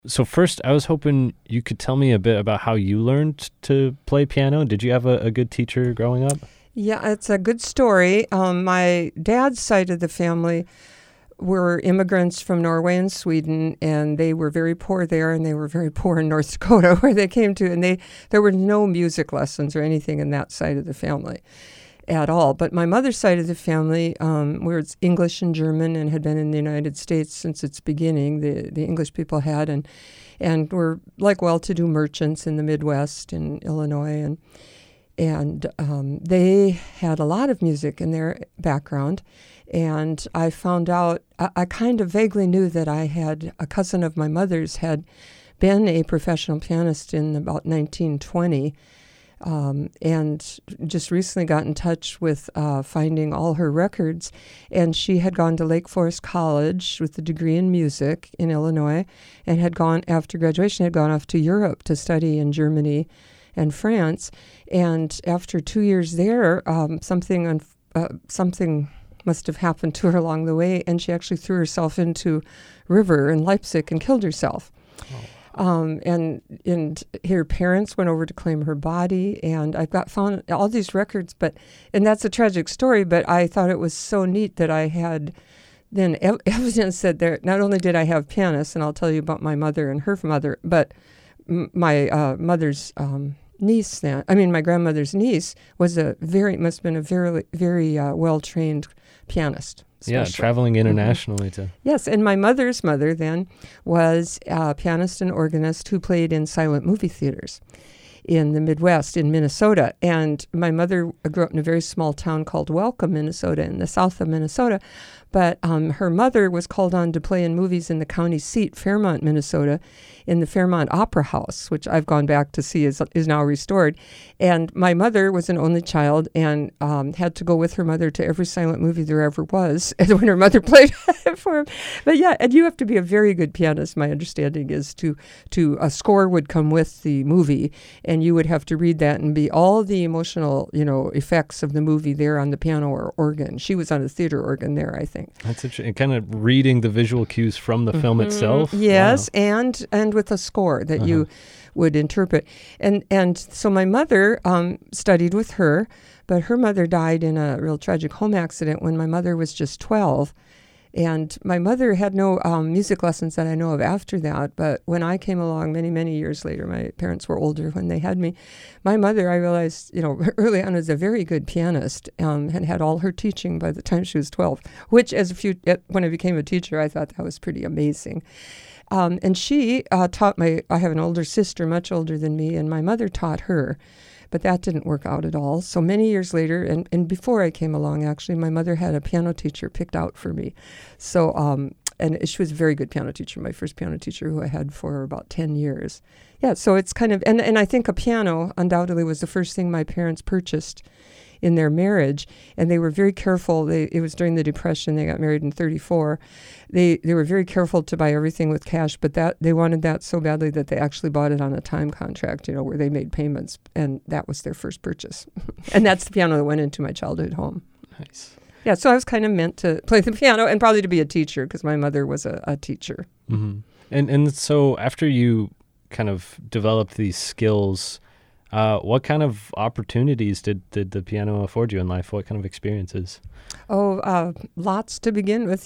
So first, I was hoping you could tell me a bit about how you learned to play piano. Did you have a good teacher growing up? Yeah, it's a good story. My dad's side of the family were immigrants from Norway and Sweden, and they were very poor there, and they were very poor in North Dakota, where they came to, and there were no music lessons or anything in that side of the family at all. But my mother's side of the family, where it's English and German and had been in the United States since its beginning, the English people had, and were like well-to-do merchants in the Midwest in Illinois, and they had a lot of music in their background. And I found out, I kind of vaguely knew that I had a cousin of my mother's had been a professional pianist in about 1920, and just recently got in touch with finding all her records. And she had gone to Lake Forest College with a degree in music in Illinois, and had gone, after graduation, had gone off to Europe to study in Germany and France. And after 2 years there, something must have happened to her along the way, and she actually threw herself into river in Leipzig and killed herself. And her parents went over to claim her body, and found all these records, and that's a tragic story, but I thought it was so neat that I had then evidence that not only did I have pianists, and I'll tell you about my mother and her mother, but my mother's niece then, my grandmother's niece must have been a very, very well-trained pianist. Yeah, traveling internationally too. Yes, and my mother's mother then was a pianist and organist who played in silent movie theaters in the Midwest, in Minnesota. And my mother grew up in a very small town called Welcome, Minnesota, in the south of Minnesota. But her mother was called on to play in movies in the county seat, Fairmont, Minnesota, in the Fairmont Opera House, which I've gone back to see is now restored. And my mother was an only child and had to go with her mother to every silent movie there ever was when her mother played for him. But yeah, and you have to be a very good pianist, my understanding is, to a score would come with the movie, and you would have to read that and be all the emotional, effects of the movie there on the piano or organ. She was on a theater organ there, I think. That's interesting. Kind of reading the visual cues from the film itself. Yes, wow. and with a score that you would interpret. And so my mother studied with her, but her mother died in a real tragic home accident when my mother was just 12. And my mother had no music lessons that I know of after that. But when I came along many, many years later, my parents were older when they had me. My mother, I realized, early on was a very good pianist and had all her teaching by the time she was 12, which when I became a teacher, I thought that was pretty amazing. And she taught I have an older sister, much older than me, and my mother taught her. But that didn't work out at all. So many years later, and before I came along, actually, my mother had a piano teacher picked out for me. So, and she was a very good piano teacher, my first piano teacher, who I had for about 10 years. Yeah, so it's kind of, and I think a piano undoubtedly was the first thing my parents purchased in their marriage, and they were very careful. It was during the Depression. They got married in 1934. They were very careful to buy everything with cash, but they wanted that so badly that they actually bought it on a time contract, where they made payments, and that was their first purchase. And that's the piano that went into my childhood home. Nice. Yeah, so I was kind of meant to play the piano and probably to be a teacher because my mother was a teacher. Mm-hmm. And so after you kind of developed these skills, what kind of opportunities did the piano afford you in life? What kind of experiences? Oh, lots to begin with.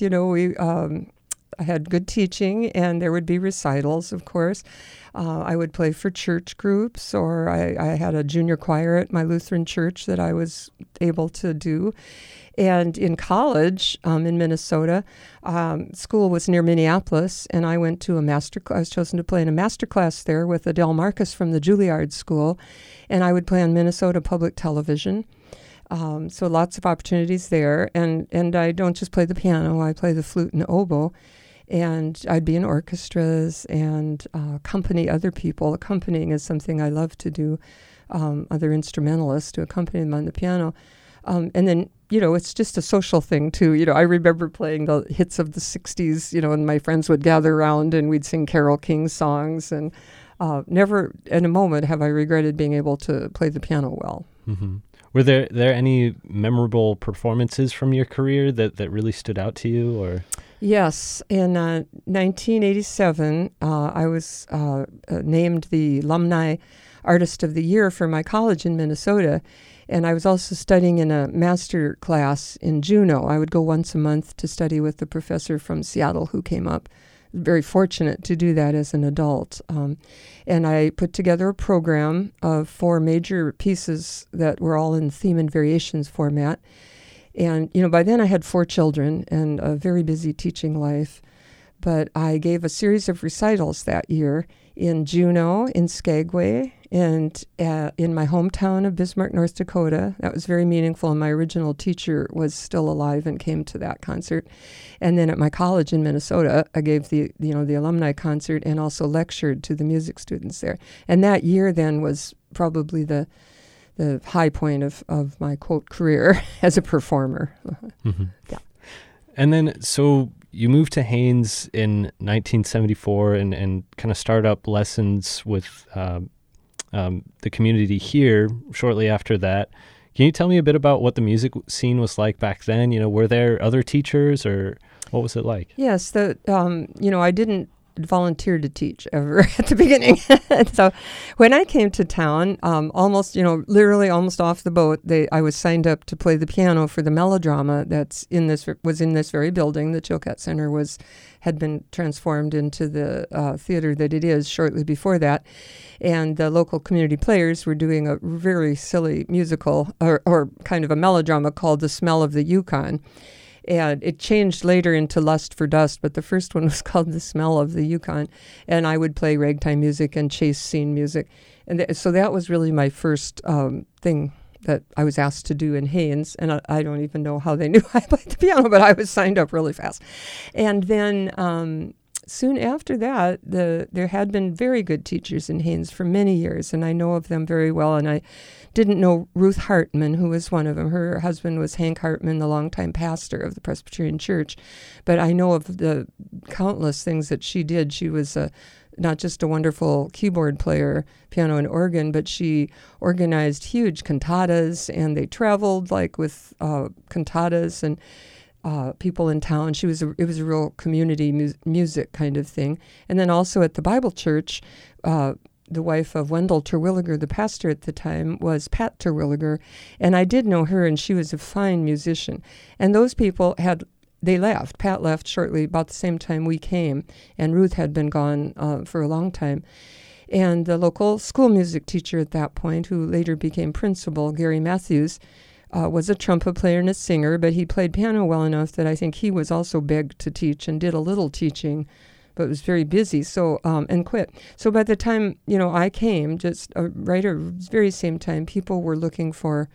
I had good teaching, and there would be recitals, of course. I would play for church groups, or I had a junior choir at my Lutheran church that I was able to do. And in college, in Minnesota, school was near Minneapolis, and I went to I was chosen to play in a master class there with Adele Marcus from the Juilliard School, and I would play on Minnesota Public Television. So lots of opportunities there, and I don't just play the piano, I play the flute and oboe, and I'd be in orchestras and accompany other people. Accompanying is something I love to do, other instrumentalists to accompany them on the piano. And then, it's just a social thing, too. I remember playing the hits of the 60s, and my friends would gather around and we'd sing Carole King songs. And never in a moment have I regretted being able to play the piano well. Mm-hmm. Were there any memorable performances from your career that really stood out to you? Or Yes, in 1987, I was named the Alumni Artist of the Year for my college in Minnesota, and I was also studying in a master class in Juneau. I would go once a month to study with the professor from Seattle who came up. Very fortunate to do that as an adult. And I put together a program of 4 major pieces that were all in theme and variations format. And, by then I had 4 children and a very busy teaching life. But I gave a series of recitals that year in Juneau, in Skagway, and in my hometown of Bismarck, North Dakota. That was very meaningful, and my original teacher was still alive and came to that concert. And then at my college in Minnesota, I gave the alumni concert and also lectured to the music students there. And that year then was probably the high point of my, quote, career as a performer. Mm-hmm. Yeah. And then, so you moved to Haines in 1974 and kind of start up lessons with the community here shortly after that. Can you tell me a bit about what the music scene was like back then? Were there other teachers, or what was it like? Yes, I didn't volunteer to teach ever at the beginning. So when I came to town, literally almost off the boat, I was signed up to play the piano for the melodrama was in this very building. The Chilkat Center had been transformed into the theater that it is shortly before that. And the local community players were doing a very silly musical or kind of a melodrama called The Smell of the Yukon. And it changed later into Lust for Dust, but the first one was called The Smell of the Yukon. And I would play ragtime music and chase scene music. And so that was really my first thing that I was asked to do in Haines. And I don't even know how they knew I played the piano, but I was signed up really fast. And then soon after that, there had been very good teachers in Haines for many years, and I know of them very well. And I didn't know Ruth Hartman, who was one of them. Her husband was Hank Hartman, the longtime pastor of the Presbyterian Church. But I know of the countless things that she did. She was not just a wonderful keyboard player, piano and organ, but she organized huge cantatas, and they traveled with cantatas and people in town. It was a real community music kind of thing. And then also at the Bible Church, the wife of Wendell Terwilliger, the pastor at the time, was Pat Terwilliger, and I did know her, and she was a fine musician. And those people they left. Pat left shortly about the same time we came, and Ruth had been gone for a long time. And the local school music teacher at that point, who later became principal, Gary Matthews, was a trumpet player and a singer, but he played piano well enough that I think he was also begged to teach and did a little teaching, but was very busy, and quit. So by the time, I came, just right at the very same time, people were looking for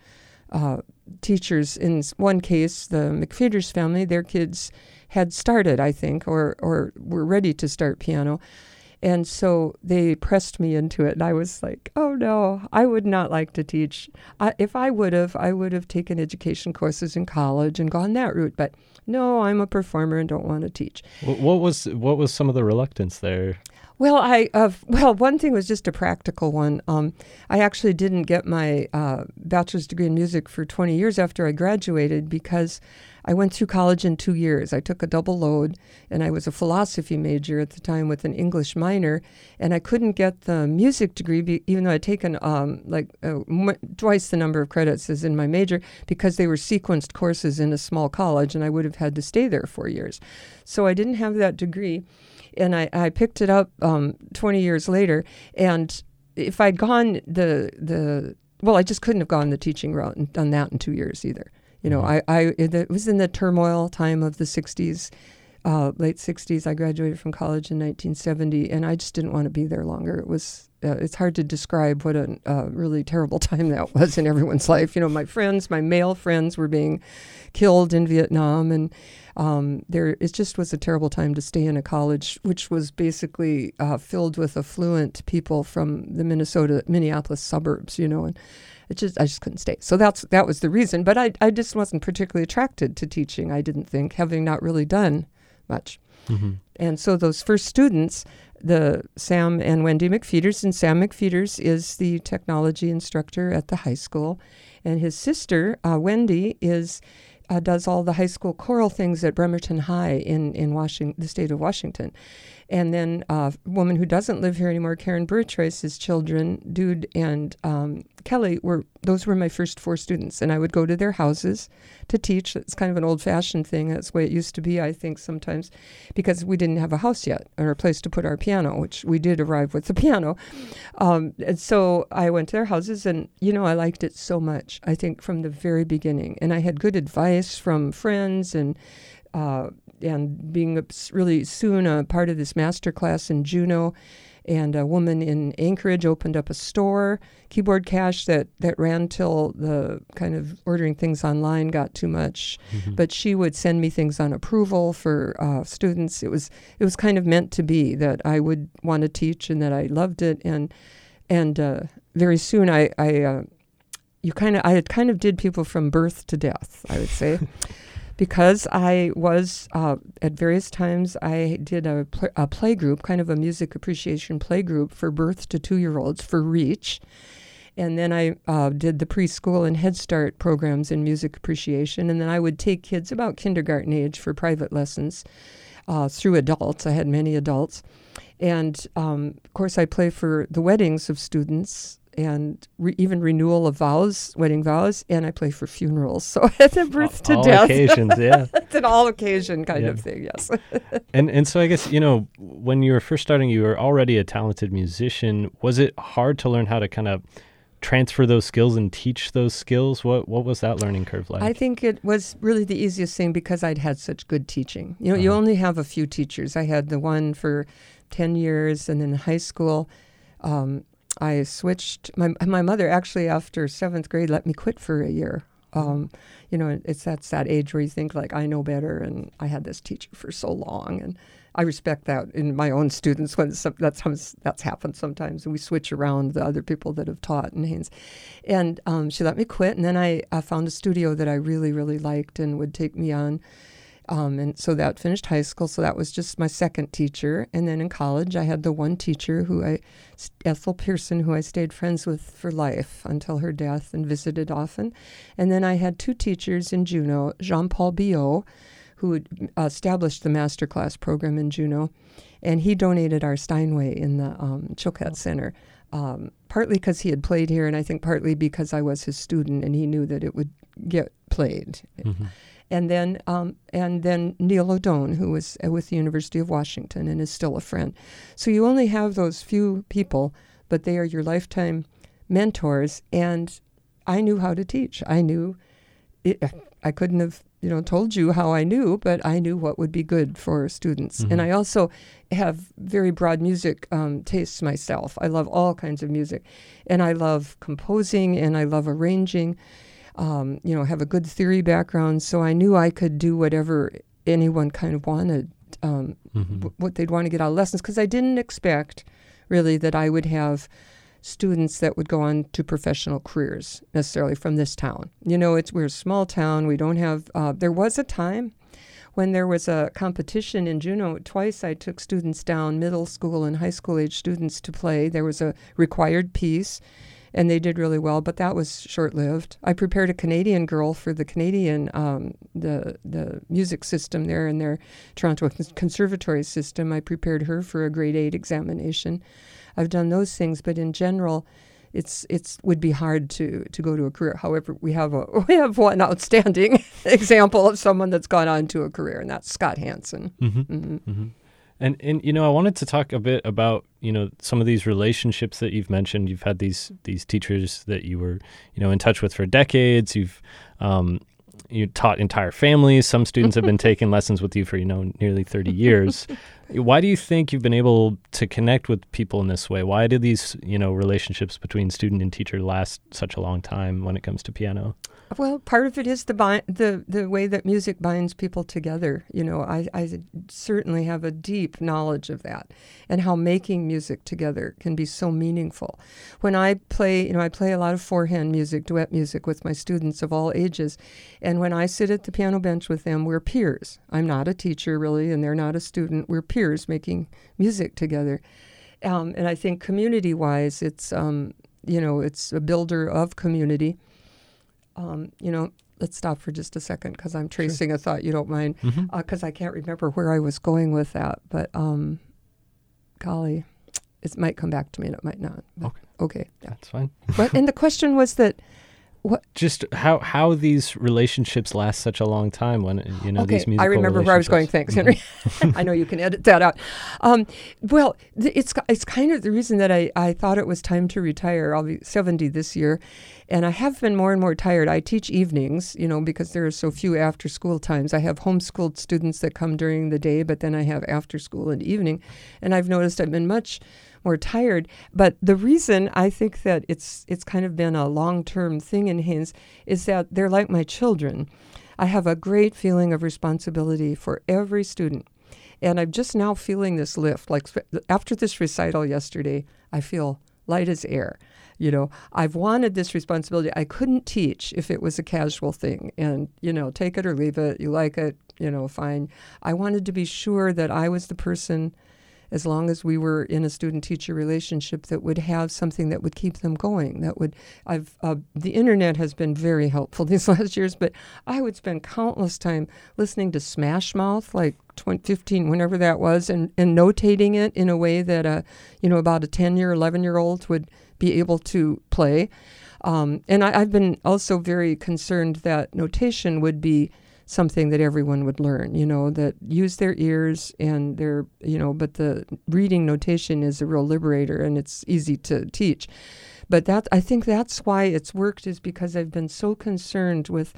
teachers. In one case, the McFeeters family, their kids had started, I think, or were ready to start piano. And so they pressed me into it, and I was like, oh no, I would not like to teach. If I would have taken education courses in college and gone that route, but no, I'm a performer and don't want to teach. What was some of the reluctance there? Well, one thing was just a practical one. I actually didn't get my bachelor's degree in music for 20 years after I graduated because I went through college in 2 years. I took a double load, and I was a philosophy major at the time with an English minor, and I couldn't get the music degree, even though I'd taken twice the number of credits as in my major, because they were sequenced courses in a small college, and I would have had to stay there 4 years. So I didn't have that degree, and I picked it up 20 years later, and if I'd gone I just couldn't have gone the teaching route and done that in 2 years either. It was in the turmoil time of the 60s, late 60s. I graduated from college in 1970, and I just didn't want to be there longer. It's hard to describe what a really terrible time that was in everyone's life. My male friends were being killed in Vietnam, and it just was a terrible time to stay in a college, which was basically filled with affluent people from the Minneapolis suburbs, and I just couldn't stay. So that was the reason. But I just wasn't particularly attracted to teaching, I didn't think, having not really done much. Mm-hmm. And so those first students, the Sam and Wendy McFeeters, and Sam McFeeters is the technology instructor at the high school. And his sister, Wendy, is does all the high school choral things at Bremerton High in Washington, the state of Washington. And then a woman who doesn't live here anymore, Karen Burtrace's children, Dude and Kelly, those were my first 4 students. And I would go to their houses to teach. It's kind of an old-fashioned thing. That's the way it used to be, I think, sometimes, because we didn't have a house yet or a place to put our piano, which we did arrive with the piano. And so I went to their houses, and, I liked it so much, I think, from the very beginning. And I had good advice from friends and being really soon a part of this master class in Juneau. And a woman in Anchorage opened up a store, Keyboard Cash, that ran till the kind of ordering things online got too much. Mm-hmm. But she would send me things on approval for students. It was kind of meant to be that I would want to teach and that I loved it. And very soon I had kind of did people from birth to death, I would say. Because I was, at various times, I did a play group, kind of a music appreciation play group for birth to 2-year-olds for REACH. And then I did the preschool and Head Start programs in music appreciation. And then I would take kids about kindergarten age for private lessons through adults. I had many adults. And, of course, I play for the weddings of students and even renewal of vows, wedding vows, and I play for funerals. So it's a birth to all death. Occasions, yeah. It's an all occasion kind of thing, yes. And so I guess, when you were first starting, you were already a talented musician. Was it hard to learn how to kind of transfer those skills and teach those skills? What was that learning curve like? I think it was really the easiest thing because I'd had such good teaching. You only have a few teachers. I had the one for 10 years, and then in high school, I switched. My mother actually, after 7th grade, let me quit for a year. That's that age where you think, like, I know better, and I had this teacher for so long, and I respect that in my own students when that's happened sometimes, and we switch around the other people that have taught in Haines. And she let me quit, and then I found a studio that I really, really liked and would take me on. And so that finished high school. So that was just my second teacher. And then in college, I had the one teacher Ethel Pearson, who I stayed friends with for life until her death and visited often. And then I had 2 teachers in Juneau, Jean-Paul Biot, who established the masterclass program in Juneau. And he donated our Steinway in the Chilkat Center, partly because he had played here, and I think partly because I was his student and he knew that it would get played. Mm-hmm. And then Neil O'Done, who was with the University of Washington and is still a friend. So you only have those few people, but they are your lifetime mentors. And I knew how to teach. I knew it. I couldn't have, told you how I knew, but I knew what would be good for students. Mm-hmm. And I also have very broad music tastes myself. I love all kinds of music, and I love composing, and I love arranging. Have a good theory background, so I knew I could do whatever anyone kind of wanted, what they'd want to get out of lessons, because I didn't expect, really, that I would have students that would go on to professional careers, necessarily from this town. We're a small town. We don't have, there was a time when there was a competition in Juneau. Twice I took students down, middle school and high school age students, to play. There was a required piece, and they did really well, but that was short-lived. I prepared a Canadian girl for the Canadian, the music system there in their Toronto Conservatory system. I prepared her for a grade 8 examination. I've done those things, but in general, it's would be hard to go to a career. However, we have one outstanding example of someone that's gone on to a career, and that's Scott Hansen. Mm-hmm. Mm-hmm. Mm-hmm. And I wanted to talk a bit about some of these relationships that you've mentioned. You've had these teachers that you were in touch with for decades. You've you taught entire families. Some students have been taking lessons with you for nearly 30 years. Why do you think you've been able to connect with people in this way? Why do these relationships between student and teacher last such a long time when it comes to piano? Well, part of it is the way that music binds people together. I certainly have a deep knowledge of that, and how making music together can be so meaningful. When I play, I play a lot of four-hand music, duet music with my students of all ages, and when I sit at the piano bench with them, we're peers. I'm not a teacher, really, and they're not a student. We're peers making music together. And I think community-wise, it's a builder of community. let's stop for just a second because I'm tracing a thought. You don't mind? Mm-hmm. Because I can't remember where I was going with that. But golly, it might come back to me and it might not. But, okay. Yeah. That's fine. And the question was that. What? Just how these relationships last such a long time when these musical I remember where I was going. Thanks, Henry. I know you can edit that out. Well, it's kind of the reason that I thought it was time to retire. I'll be 70 this year, and I have been more and more tired. I teach evenings, because there are so few after school times. I have homeschooled students that come during the day, but then I have after school and evening, and I've noticed I've been much more tired. But the reason I think that it's kind of been a long-term thing in Haines is that they're like my children. I have a great feeling of responsibility for every student. And I'm just now feeling this lift. Like after this recital yesterday, I feel light as air. I've wanted this responsibility. I couldn't teach if it was a casual thing and, take it or leave it. You like it, fine. I wanted to be sure that I was the person, as long as we were in a student-teacher relationship, that would have something that would keep them going. The internet has been very helpful these last years, but I would spend countless time listening to Smash Mouth, like 2015, whenever that was, and notating it in a way that about a 10-year, 11-year-old would be able to play. And I've been also very concerned that notation would be something that everyone would learn, that use their ears and but the reading notation is a real liberator and it's easy to teach. But I think that's why it's worked, is because I've been so concerned with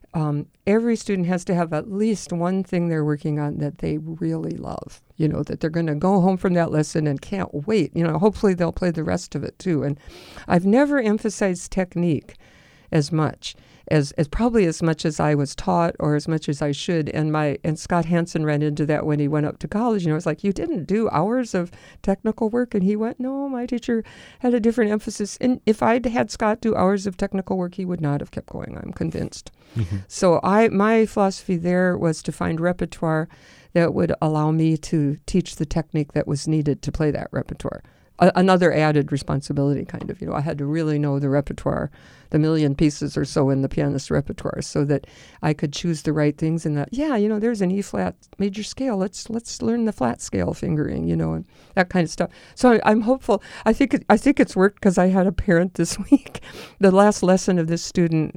every student has to have at least one thing they're working on that they really love, that they're going to go home from that lesson and can't wait. Hopefully they'll play the rest of it too. And I've never emphasized technique as much as probably as much as I was taught or as much as I should. And Scott Hansen ran into that when he went up to college. I was like, you didn't do hours of technical work? And he went, no, my teacher had a different emphasis. And if I'd had Scott do hours of technical work, he would not have kept going, I'm convinced. Mm-hmm. So my philosophy there was to find repertoire that would allow me to teach the technique that was needed to play that repertoire. Another added responsibility, kind of. I had to really know the repertoire, the million pieces or so in the pianist's repertoire, so that I could choose the right things. And that, there's an E-flat major scale. Let's learn the flat scale fingering, and that kind of stuff. So I'm hopeful. I think it's worked because I had a parent this week. The last lesson of this student,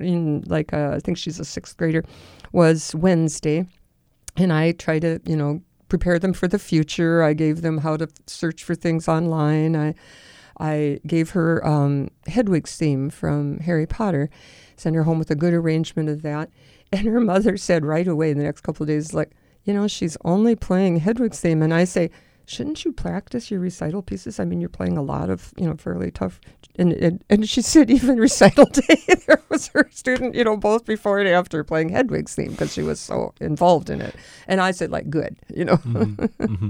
I think she's a 6th grader, was Wednesday, and I try to, prepare them for the future. I gave them how to search for things online. I gave her Hedwig's theme from Harry Potter, sent her home with a good arrangement of that. And her mother said right away in the next couple of days, she's only playing Hedwig's theme. And I say, shouldn't you practice your recital pieces? I mean, you're playing a lot of, fairly tough. And she said even recital day, there was her student, both before and after playing Hedwig's theme because she was so involved in it. And I said, good, Mm-hmm, mm-hmm.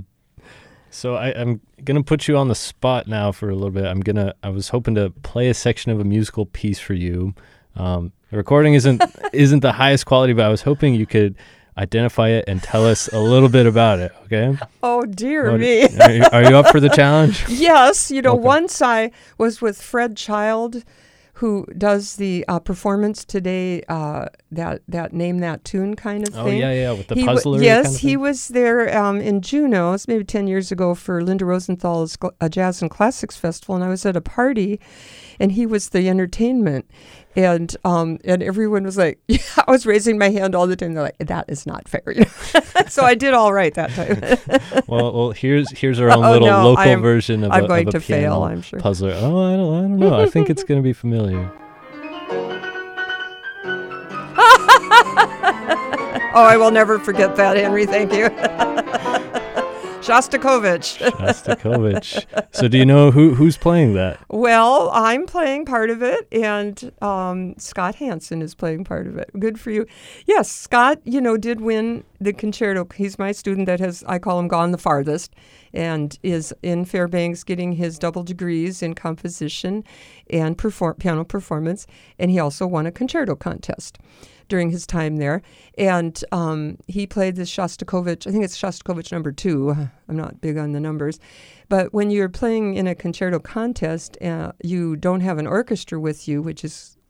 So I'm going to put you on the spot now for a little bit. I was hoping to play a section of a musical piece for you. The recording isn't the highest quality, but I was hoping you could identify it and tell us a little bit about it, okay? Oh, dear me. Are you up for the challenge? Yes. Okay. Once I was with Fred Child, who does the performance today, that Name That Tune kind of thing. Oh, yeah, with the puzzler. Yes, kind of he was there in Juneau, maybe 10 years ago, for Linda Rosenthal's Jazz and Classics Festival, and I was at a party, and he was the entertainment. And everyone was like, I was raising my hand all the time. They're like, that is not fair. So I did all right that time. well, here's our own local version of I'm a going of a to fail, I'm sure. Puzzler. Oh, I don't know. I think it's going to be familiar. Oh, I will never forget that, Henry. Thank you. Shostakovich. So do you know who's playing that? Well, I'm playing part of it, and Scott Hansen is playing part of it. Good for you. Yes, Scott, did win the concerto. He's my student that has, I call him, gone the farthest, and is in Fairbanks getting his double degrees in composition and piano performance, and he also won a concerto contest during his time there. And he played the Shostakovich, I think it's Shostakovich number 2. I'm not big on the numbers. But when you're playing in a concerto contest, you don't have an orchestra with you, which is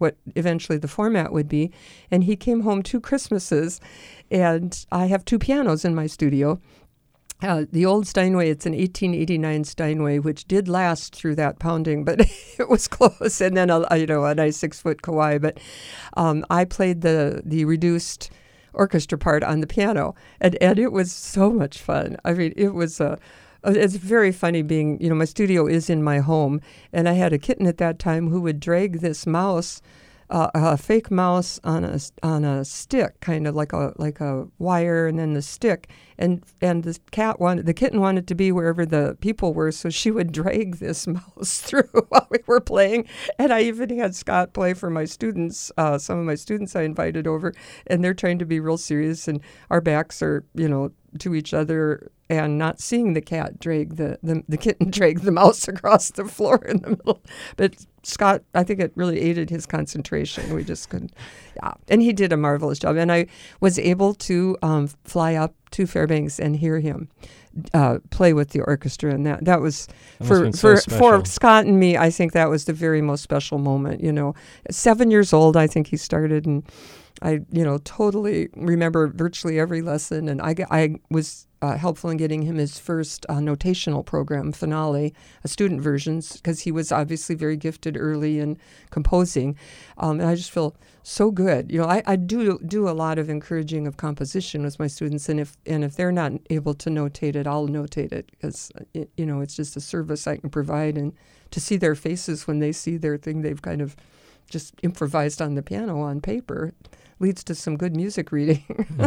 what eventually the format would be. And he came home 2 Christmases, and I have 2 pianos in my studio. The old Steinway, it's an 1889 Steinway, which did last through that pounding, but it was close. And then a nice 6-foot Kawai. But I played the reduced orchestra part on the piano, and it was so much fun. I mean, it was it's very funny being, my studio is in my home, and I had a kitten at that time who would drag this mouse, a fake mouse on a stick, kind of like a wire, and then the stick, and the kitten wanted to be wherever the people were, so she would drag this mouse through while we were playing. And I even had Scott play for my students. Some of my students I invited over, and they're trying to be real serious, and our backs are to each other, and not seeing the cat drag the kitten drag the mouse across the floor in the middle. But Scott, I think it really aided his concentration. We just couldn't. Yeah. And he did a marvelous job. And I was able to fly up to Fairbanks and hear him play with the orchestra. And that was, for Scott and me, I think that was the very most special moment. 7 years old, I think he started, and I, totally remember virtually every lesson. And I was helpful in getting him his first notational program, Finale, student versions, because he was obviously very gifted early in composing. And I just feel so good. I do a lot of encouraging of composition with my students, and if they're not able to notate it, I'll notate it, because it's just a service I can provide, and to see their faces when they see their thing they've kind of just improvised on the piano on paper leads to some good music reading.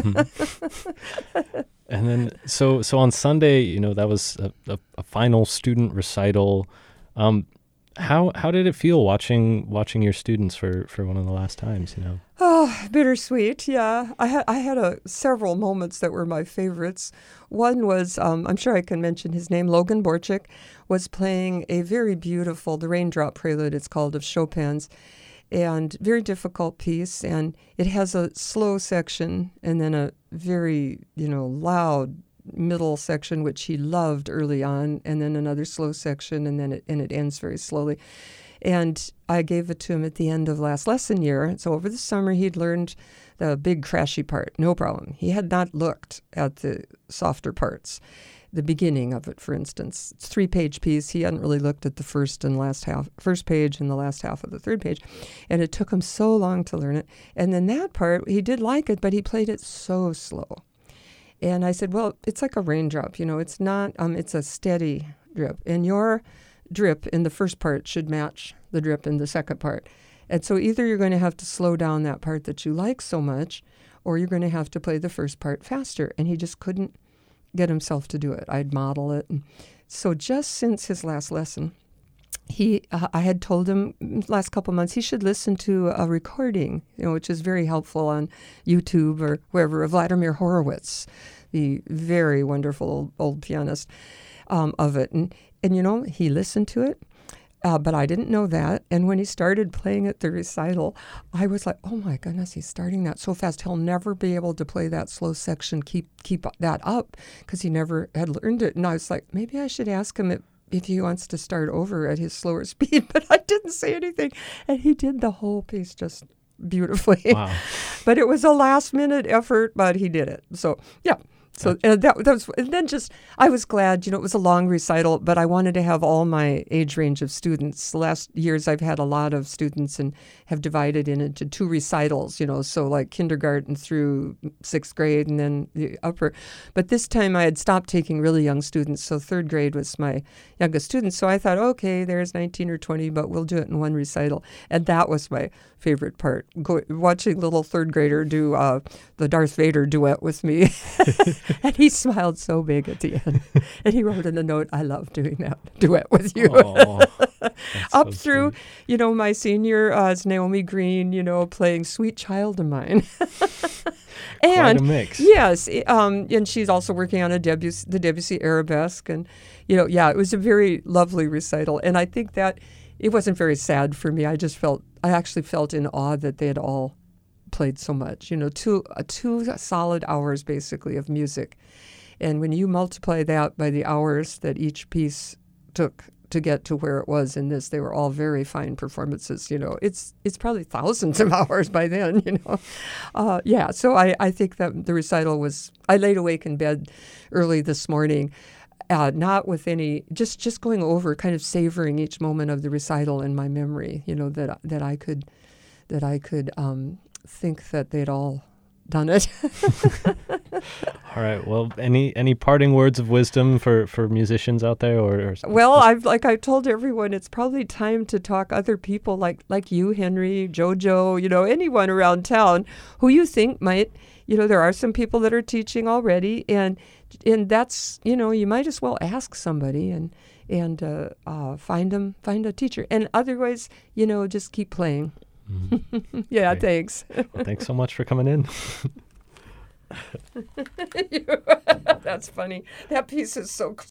Mm-hmm. And then, so on Sunday, that was a final student recital. How did it feel watching your students for one of the last times? Oh, bittersweet. Yeah, I had several moments that were my favorites. One was, I'm sure I can mention his name, Logan Borchik, was playing a very beautiful, the Raindrop Prelude, it's called, of Chopin's. And very difficult piece, and it has a slow section and then a very, loud middle section, which he loved early on, and then another slow section, and then it ends very slowly. And I gave it to him at the end of last lesson year. So over the summer, he'd learned the big crashy part, no problem. He had not looked at the softer parts. The beginning of it, for instance. It's a 3-page piece. He hadn't really looked at the first page and the last half of the third page. And it took him so long to learn it. And then that part, he did like it, but he played it so slow. And I said, well, it's like a raindrop. It's not, it's a steady drip. And your drip in the first part should match the drip in the second part. And so either you're going to have to slow down that part that you like so much, or you're going to have to play the first part faster. And he just couldn't get himself to do it. I'd model it. And so just since his last lesson, I had told him last couple months he should listen to a recording, which is very helpful on YouTube or wherever, of Vladimir Horowitz, the very wonderful old pianist of it. And he listened to it. But I didn't know that. And when he started playing at the recital, I was like, oh my goodness, he's starting that so fast. He'll never be able to play that slow section, keep that up, because he never had learned it. And I was like, maybe I should ask him if he wants to start over at his slower speed. But I didn't say anything. And he did the whole piece just beautifully. Wow. But it was a last-minute effort, but he did it. So, yeah. So that was, and then I was glad, it was a long recital, but I wanted to have all my age range of students. The last years I've had a lot of students and have divided it into 2 recitals, so like kindergarten through 6th grade and then the upper. But this time I had stopped taking really young students, so 3rd grade was my youngest student. So I thought, okay, there's 19 or 20, but we'll do it in one recital. And that was my favorite part, watching little 3rd grader do the Darth Vader duet with me. And he smiled so big at the end. And he wrote in a note, I love doing that duet with you. Up so through, sweet. My senior is Naomi Green, playing Sweet Child of Mine. And quite a mix. Yes, and she's also working on the Debussy Arabesque. And, it was a very lovely recital. And I think that it wasn't very sad for me. I actually felt in awe that they had all played so much, 2 solid hours basically of music. And when you multiply that by the hours that each piece took to get to where it was in this. They were all very fine performances. It's probably thousands of hours by then. Yeah. So I think that the recital was. I laid awake in bed early this morning, not with any, just going over, kind of savoring each moment of the recital in my memory. That I could think that they'd all done it. All right. Well, any parting words of wisdom for musicians out there, or well, I've told everyone, it's probably time to talk other people like you, Henry, JoJo, anyone around town who you think might. There are some people that are teaching already, and that's you might as well ask somebody and find a teacher, and otherwise just keep playing. Mm-hmm. Yeah, okay. Thanks. Well, thanks so much for coming in. That's funny. That piece is so